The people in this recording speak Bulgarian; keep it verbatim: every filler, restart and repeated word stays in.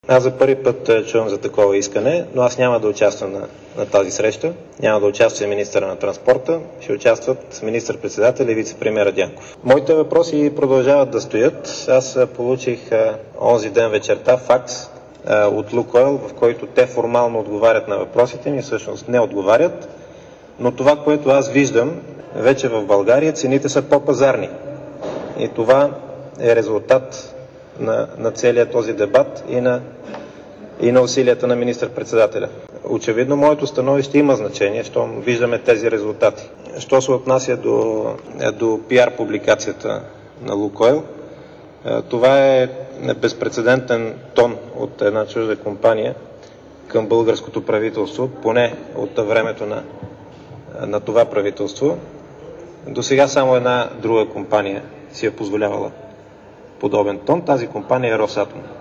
Аз за първи път чувам за такова искане, но аз няма да участвам на, на тази среща. Няма да участва министъра на транспорта, ще участват министър-председател и вице-премиера Дянков. Моите въпроси продължават да стоят. Аз получих а, онзи ден вечерта факс а, от Лукойл, в който те формално отговарят на въпросите ми, всъщност не отговарят, но това, което аз виждам вече в България, цените са по-пазарни. И това е резултат на, на целия този дебат и на, и на усилията на министър-председателя. Очевидно, моето становище има значение, щом виждаме тези резултати. Що се отнася до, до пиар публикацията на Лукойл, това е безпрецедентен тон от една чужда компания към българското правителство, поне от времето на, на това правителство. До сега само една друга компания си е позволявала подобен тон. Тази компания е Росатом.